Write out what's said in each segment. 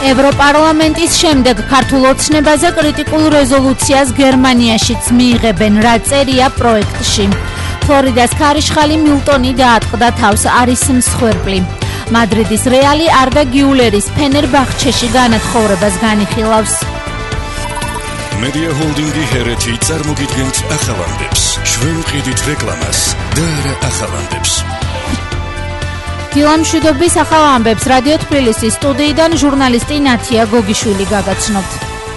ევროპარლამენტის შემდეგ ქართულ ოცნებაზე კრიტიკულ რეზოლუციას გერმანიაშიც მიიღებენ, რა წერია პროექტში. ფლორიდას ქარიშხალი მილტონი დაატყდა თავს, არის მსხვერპლი. მადრიდის რეალი არდა გიულერის ფენერბახჩეში განათხოვრებას განიხილავს. Media Holdingi ჰერეთი წარმოგიდგენთ ახალამდებს. ჩვენ ყიდით რეკლამას და არა ახალამდებს. დილამშვიდობის ახალ ამბებს რადიო თბილისის სტუდიიდან ჟურნალისტი ნათია გოგიშვილი გაგაცნობთ.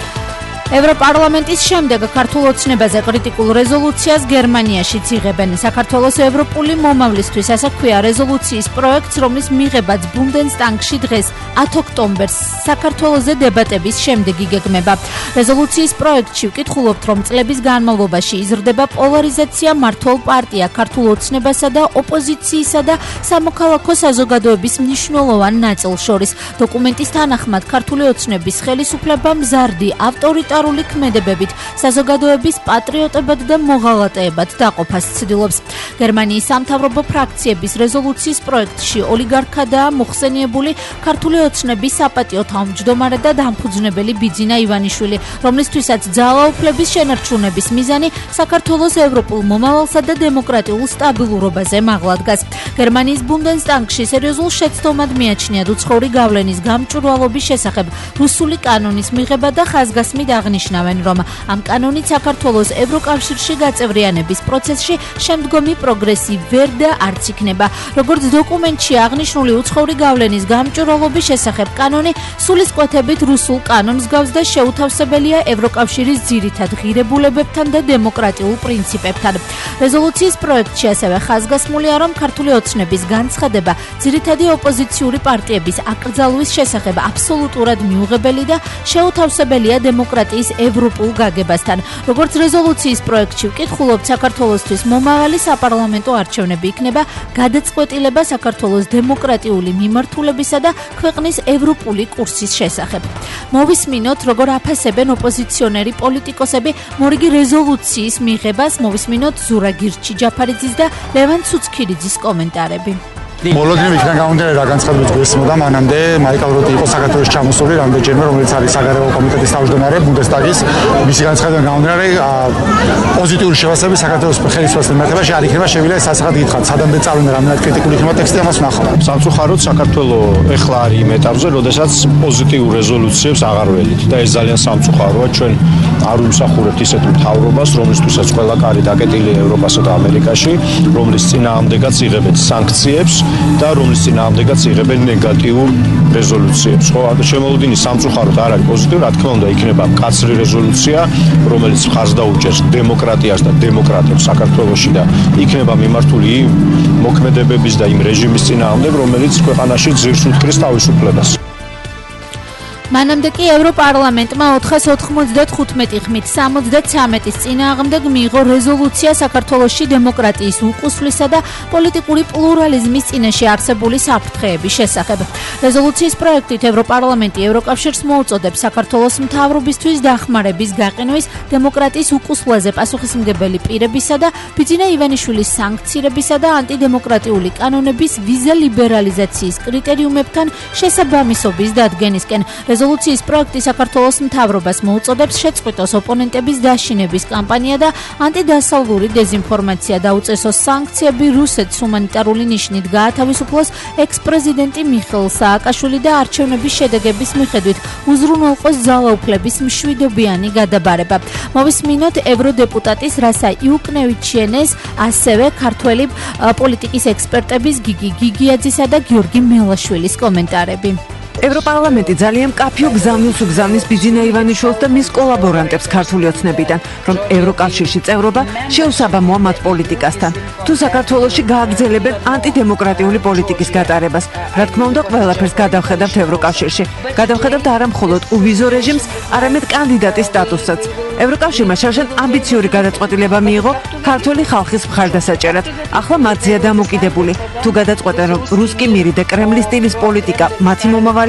ევროპარლამენტის შემდეგ ქართულ ოცნებაზე კრიტიკულ რეზოლუციას გერმანიაშიც იღებენ. საქართველოს ევროპული მომავლისთვის ასე ქვია რეზოლუციის პროექტს, რომლის მიღებაც ბუნდესტაგში დღეს 10 ოქტომბერს საქართველოზე დებატების შემდეგ იგეგმება. რეზოლუციის პროექტში ვკითხულობთ, რომ წლების განმავლობაში იზრდება პოლარიზაცია მმართველ პარტია ქართულ ოცნებასა და ოპოზიციისა და სამოქალაქო საზოგადოების მნიშვნელოვან ნაწილს შორის. დოკუმენტის თანახმად ქართული ოცნების ხელისუფლება მზარდი ავტორიტარული ქმედებებით, საზოგადოების პატრიოტებად და მოღალატეებად დაყოფას ცდილობს. გერმანიის სამთავრობო ფრაქციების რეზოლუციის პროექტში ოლიგარქადაა მოხსენიებული ქართული ოცნების საპატიო თავმჯდომარე და დამფუძნებელი ბიძინა ივანიშვილი, რომლისთვისაც ძალაუფლების შენარჩუნების მიზანი საქართველოს ევროპულ მომავალსა და დემოკრატიულ სტაბილურობაზე მაღლა დგას. გერმანიის ბუნდესტაგში სერიოზულ შეცდომად მიაჩნიათ უცხოური გავლენის გამჭვირვალობის შესახებ რუსული კანონის მიღება და ხაზგასმით აღნიშნავენ, რომ ამ კანონით საქართველოს ევროკავშირში გაწევრიანების პროცესში შემდგომი პროგრესი ვერ და არც იქნება. როგორც დოკუმენტში აღნიშნული უცხოური გავლენის გამჭვირვალობის შესახებ კანონი სულისკვეთებით რუსულ კანონს გავს და შეუთავსებელია ევროკავშირის ძირითად ღირებულებებთან და დემოკრატიულ პრინციპებთან. რეზოლუციის პროექტში ასევე ხაზგასმულია, რომ ქართული ოცნების განცხადება ძირითადი ოპოზიციური პარტიების აკრძალვის შესახებ აბსოლუტურად მიუღებელი და შეუთავსებელია დემოკრატიის ევროპულ გაგებასთან. როგორც რეზოლუციის პროექტში ვკითხულობთ, საქართველოსთვის მომავალი საპარლამენტო არჩევნები იქნება გადაწყვეტილება საქართველოს დემოკრატიული მიმართულებისა და ქვეყნის ევროპული კურსის შესახებ. მოვისმინოთ, როგორ აფასებენ ოპოზიციონერი პოლიტიკოსები მორიგი რეზოლუციის მიღებას. მოვისმინოთ ზურა გირჩი-ჯაფარიძის და ლევან ცუცქირიძის კომენტარები. მოლოდინებისგან გამომდინარე რა განცხადებაც გვესმოდა, მანამდე მაიკალ როტი იყო საქართველოს ჩამოსული რამდენჯერმე, რომელიც არის საგარეო კომიტეტის თავმჯდომარე ბუნდესტაგის. მისი განცხადებიდან გამომდინარე პოზიტიური შევასწავლები საქართველოს ხელისუფლების მიმართებაში არ იქნება შევიდა სასახად გითხრათ, სადამდე წავიდა რამდენად კრიტიკული იქნება ტექსტი, ამას ვნახავ. სამწუხაროდ საქართველოს ეხლა არის იმ ეტაპზე, როდესაც პოზიტიურ რეზოლუციებს აღარ ველით და ეს ძალიან სამწუხაროა. ჩვენ არ ვიმსახურებთ ისეთ მთავრობას, რომლისთვისაც ყველა კარი დაკეტილია ევროპასა და ამერიკაში, რომლის წინააღმდეგაც იღებენ სანქციებს და რომლის წინააღმდეგაც იღებენ ნეგატიურ რეზოლუციებს. ხო, შემოუდინის სამწუხაროდ არ არის პოზიტიური, რა თქმა უნდა, იქნება მკაცრი რეზოლუცია, რომელიც მხარს დაუჭერს დემოკრატიას და დემოკრატებს საქართველოში და იქნება მიმართული იმ მოქმედებების და იმ რეჟიმის წინააღმდეგ, რომელიც ქვეყანაში ძირს უთქრის თავისუფლებას. მანამდე კი ევროპარლამენტმა 495 ხმით 73-ის წინააღმდეგ მიიღო რეზოლუცია საქართველოში დემოკრატიის უყუსვლისა და პოლიტიკური პლურალიზმის წინაშე არსებული საფრთხეების შესახებ. რეზოლუციის პროექტით ევროპარლამენტი ევროკავშირს მოუწოდებს საქართველოს მთავრობისთვის დახმარების გაყენვის, დემოკრატიის უყუსვლაზე პასუხისმგებელი პირებისა და ბიძინა ივანიშვილის სანქცირებისა და ანტიდემოკრატიული კანონების ვიზა ლიბერალიზაციის კრიტერიუმებთან შესაბამისობის დადგენისკენ. რეზოლუციის პროექტი საქართველოს მთავრობას მოუწოდებს შეწყვიტოს ოპონენტების დაშინების კამპანია და ანტიდასავლური დეზინფორმაცია დაუწესოს სანქციები რუსეთს ჰუმანიტარული ნიშნით გაათავისუფლოს ექს-პრეზიდენტი მიხეილ სააკაშვილი და არჩევნების შედეგების მიხედვით უზრუნველყოს ძალაუფლების მშვიდობიანი გადაბარება. მოვისმინოთ ევროდეპუტატის რასა იუკნევიჩიენეს, ასევე ქართველი პოლიტიკის ექსპერტების გიგი გიგიაძისა და გიორგი მელაშვილის კომენტარები. ევროპარლამენტი ძალიან მკაფიო გზავნილს უგზავნის ბიძინა ივანიშვილს და მის კოლაბორანტებს ქართული ოცნებიდან, რომ ევროკავშირში წევრობა შეუსაბამოა მათ პოლიტიკასთან. თუ საქართველოში გააგრძელებენ ანტიდემოკრატიული პოლიტიკის გატარებას, რა თქმა უნდა, ყველაფერს გადავხედავთ ევროკავშირში. გადავხედავთ არა მხოლოდ უვიზო რეჟიმს, არამედ კანდიდატის სტატუსსაც. ევროკავშირმა შარშან ამბიციური გადაწყვეტილება მიიღო ქართული ხალხის მხარდასაჭერად. ახლა მათზეა დამოკიდებული. თუ გადაწყვეტენ, რომ რუსკი მირი და კრემლის სტილის პოლიტიკა მათი მომავალია,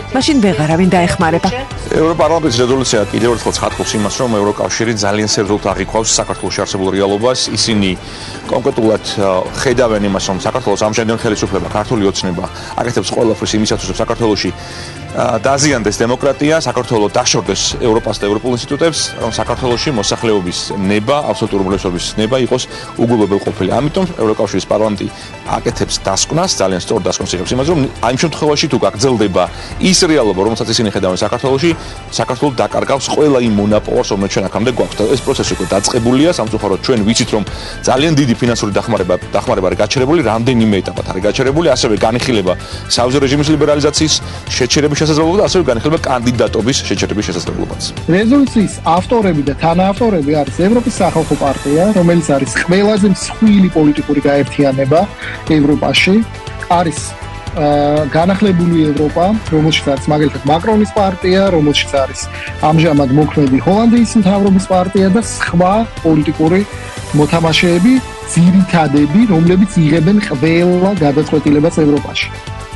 მაშინ ვეღარავინ დაეხმარება. ევროპარლამენტის რეზოლუცია კიდევ ერთხელ ცხადყოფს იმას, რომ ევროკავშირი ძალიან სერიოზულად აღიქვავს საქართველოს არსებულ რეალობას. ისინი კონკრეტულად ხედავენ იმას, რომ საქართველოს ამჟამინდელი ხელისუფლება, ქართული ოცნება აკეთებს ყველაფერს იმისათვის, რომ საქართველოში დაზიანდეს დემოკრატია, საქართველოს დაშორდეს ევროპას და ევროპულ ინსტიტუტებს, რომ საქართველოში მოსახლეობის ნება, აბსოლუტური უმრავლესობის ნება იყოს უგულებელყოფილი. ამიტომ ევროკავშირის პარლამენტი აკეთებს დასკვნას, ძალიან სწორ დასკვნას იღებს იმას, რომ აი ამ შემთხვევაში თუ გაგრძელდება ის რეალობა, რომელსაც ისინი ხედავენ საქართველოში, საქართველოს დაკარგავს ყველა იმ მონაპოვარს, რომელიც ჩვენ აქამდე გვაქვს. და ეს პროცესი უკვე დაწყებულია, სამწუხაროდ ჩვენ ვიცით, რომ ძალიან დიდი ფინანსური დახმარება არის გაჩერებული, რამდენიმე ეტაპად არის გაჩერებული, ასევე განიხილება საუზო რეჟიმის ლიბერალიზაციის შეჩერების შესაძლებლობა და ასევე განიხილება კანდიდატობის შეჩერების შესაძლებლობაც. რეზოლუციის ავტორები და თანაავტორები არის ევროპის სახალხო პარტია, რომელიც არის ყველაზე მსხვილი პოლიტიკური გაერთიანება ევროპაში, არის განახლებული ევროპა, რომელშიც არის მაგალითად მაკრონის პარტია, რომელშიც არის ამჟამად მოქმედი ჰოლანდიის მთავრობის პარტია და სხვა პოლიტიკური მოთამაშეები, ძირითადები, რომლებიც იღებენ ყველა გადაწყვეტილებას ევროპაში.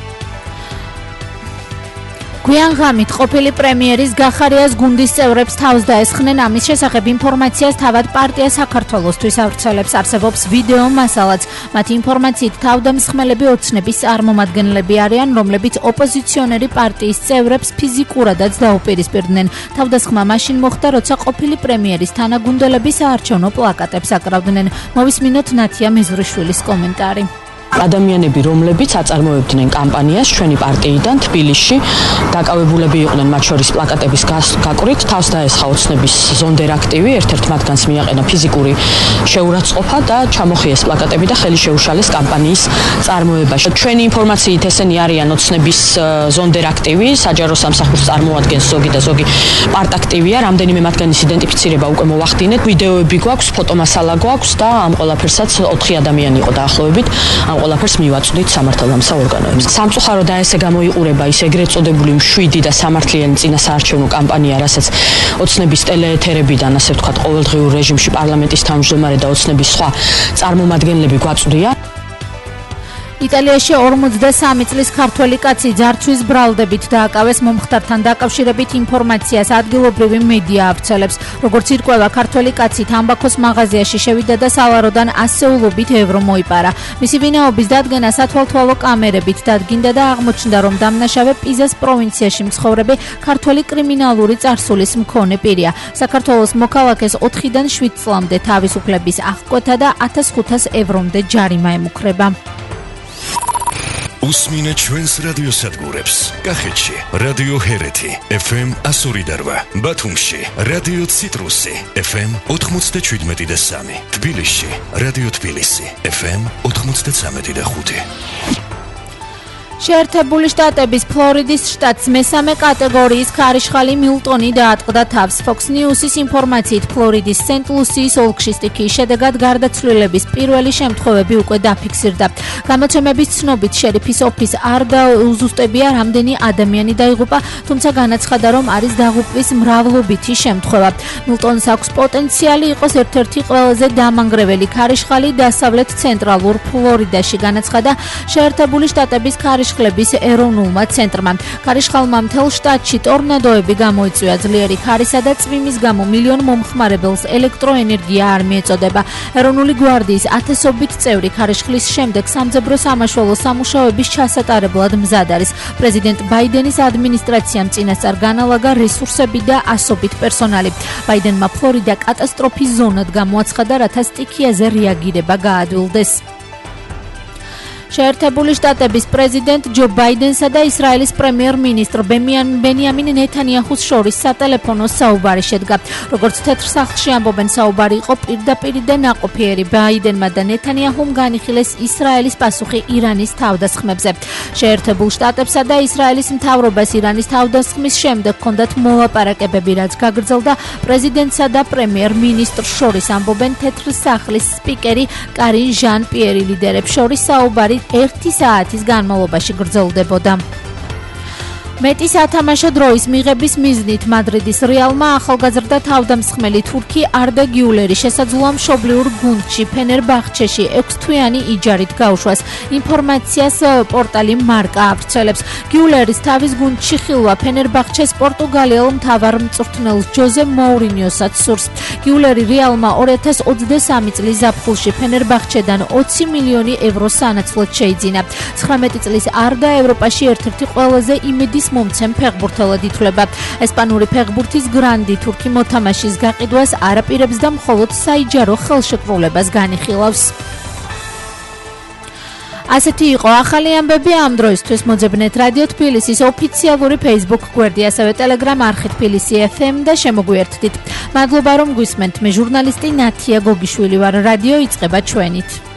გვიან ღამით ყოფილი პრემიერის გახარიას გუნდის წევრებს თავს დაესხნენ ამის შესახებ ინფორმაციას თავად პარტია საქართველოსთვის ავრცელებს არსებობს ვიდეო მასალაც მათი ინფორმაციით თავდამსხმელები ოცნების წარმომადგენლები არიან რომლებიც ოპოზიციონერი პარტიის წევრებს ფიზიკურადაც დაუპირისპირდნენ თავდასხმა მაშინ მოხდა როცა ყოფილი პრემიერის თანაგუნდელები საარჩევნო პლაკატებს აკრავდნენ მოვისმინოთ ნათია მეზრიშვილის კომენტარი ადამიანები, რომლებიც აწარმოებდნენ კამპანიას ჩვენი პარტიიდან თბილისში, დაკავებულები იყვნენ მათ შორის პლაკატების გაკვრით, თავს დაესხა ოცნების ზონდერ აქტივი, ერთ-ერთ მათგანს მიაყენა ფიზიკური შეურაცხყოფა და ჩამოხიეს პლაკატები და ხელი შეუშალეს კამპანიის წარმოებაში. ჩვენი ინფორმაციით ესენი არიან ოცნების ზონდერ აქტივი, საჯარო სამსახურს წარმოადგენს ზოგი და ზოგი პარტაქტივია, რამდენიმე მათგანის იდენტიფიცირება უკვე მოვახდინეთ, ვიდეოები გვაქვს, ფოტომასალა გვაქვს და ამ ყველაფერსაც 4 ადამიანი იყო დაახლოებით. ყველაფერს მივაწვდით სამართალდამცავ ორგანოებს. სამწუხაროდ და ესე გამოიყურება ის ეგრეთ წოდებული მშვიდი და სამართლიანი წინასაარჩევნო კამპანია, რასაც ოცნების ტელეეთერებიდან, ასე ვთქვათ, ყოველდღიურ რეჟიმში პარლამენტის თავმჯდომარე და ოცნების სხვა წარმომადგენლები გვაწვდიან. იტალიაში 43 წლის ქართველი კაცი ძარცვის ბრალდებით დააკავეს მომხდართან დაკავშირებით ინფორმაციას ადგილობრივი მედია ავრცელებს. როგორც ირკვევა, ქართველი კაცი თამბაქოს მაღაზიაში შევიდა და სალაროდან 100-ობით ევრო მოიპარა. მისი ვინაობის დადგენა სათვალთვალო კამერებით დადგინდა და აღმოჩნდა, რომ დამნაშავე პიზას პროვინციაში მცხოვრები ქართველი კრიმინალური წარსულის მქონე პირია. საქართველოს მოქალაქეს 4-დან 7 წლამდე თავისუფლების აღკვეთა და 1500 ევრომდე ჯარიმა ემუქრება. უსმინეთ ჩვენს რადიოსადგურებს. კახეთში რადიო ჰერეთი FM 102.8, ბათუმში რადიო ციტრუსი FM 97.3, თბილისში რადიო თბილისი FM 93.5. შეერთებული შტატების ფლორიდის შტატს მესამე კატეგორიის ქარიშხალი მილტონი დაატყდა თავს. Fox News-ის ინფორმაციით, ფლორიდის სენტ-ლუსიის ოლქში სტიქიის შედეგად გარდაცვლილების პირველი შემთხვევები უკვე დაფიქსირდა. გამოცემების ცნობით, შერიფის ოფისს არ დაუზუსტებია, რამდენი ადამიანი დაიღუპა, თუმცა განაცხადა, რომ არის დაღუპვის მრავლობითი შემთხვევა. მილტონს აქვს პოტენციალი იყოს ერთ-ერთი ყველაზე დამანგრეველი ქარიშხალი დასავლეთ ცენტრალურ ფლორიდაში, განაცხადა შეერთებული შტატების ქარიშხლების ეროვნულმა ცენტრმა. ქარიშხალმა მთელ შტატში ტორნადოები გამოიწვია, ძლიერი ხარისა და წვიმის გამო მილიონ მომხმარებელს ელექტროენერგია არ მიეწოდება. ეროვნული გვარდიის 1000-ობით წევრი ქარიშხლის შემდეგ სამძებრო სამაშველო სამუშაოების ჩასატარებლად მზად არის. პრეზიდენტ ბაიდენის ადმინისტრაციამ წინასწარ განალაგა რესურსები და 100-ობით პერსონალი. ბაიდენმა ფლორიდა კატასტროფის ზონად გამოაცხადა, რათა სტიქიაზე რეაგირება გაადვილდეს. შეერთებული შტატების პრეზიდენტ ჯო ბაიდენსა და ისრაელის პრემიერ-მინისტრ ბენიამინ ნეთანიაჰუს შორის სატელეფონო საუბარი შედგა. როგორც თეთრ სახლში ამბობენ, საუბარი იყო პირდაპირ და ნაყოფიერი. ბაიდენმა და ნეთანიაჰუმ განიხილეს ისრაელის პასუხი ირანის თავდასხმებზე. შეერთებულ შტატებსა და ისრაელის მთავრობას ირანის თავდასხმის შემდეგ ჰქონდათ მოლაპარაკებები, რაც გაგრძელდა პრეზიდენტსა და პრემიერ-მინისტრს შორის, ამბობენ თეთრ სახლის სპიკერი კარინ ჟან-პიერი. ლიდერებს შორის საუბარი 1 საათის განმავლობაში გრძელდებოდა. მეტი სათამაშო დროის მიღების მიზნით მადრიდის რეალმა ახალგაზრდა თავდამსხმელი თურქი არდა გიულერი შესაძლოა მშობლიურ გუნდში ფენერბახჩეში 6 თვიანი იჯარით გაუშვას. ინფორმაციას პორტალი მარკა ავრცელებს. გიულერის თავის გუნდში ხილვა ფენერბახჩეს პორტუგალიელ მთავარ მწვრთნელ ჯოზე მოურინიოსაც სურს. გიულერი რეალმა 2023 წლის ზაფხულში ფენერბახჩედან 20 მილიონი ევრო სანაცვლოდ შეიძინა. 19 წლის არდა ევროპაში ერთ-ერთი ყველაზე იმედის მომცემ ფეხბურთელად ითვლება. ესპანური ფეხბურთის გრანდი თურქი მოთამაშის გაყიდვას არ აპირებს და მხოლოდ საიჯარო ხელშეკრულებას განიხილავს. ასეთი იყო ახალი ამბები ამ დროისთვის. მოძებნეთ რადიო თბილისის ოფიციალური Facebook გვერდი, ასევე Telegram არხი თბილისი FM და შემოგვიერთდით. მადლობა რომ გვისმენთ. მე ჟურნალისტი ნათია გოგიშვილი ვარ. რადიო იწყება ჩვენით.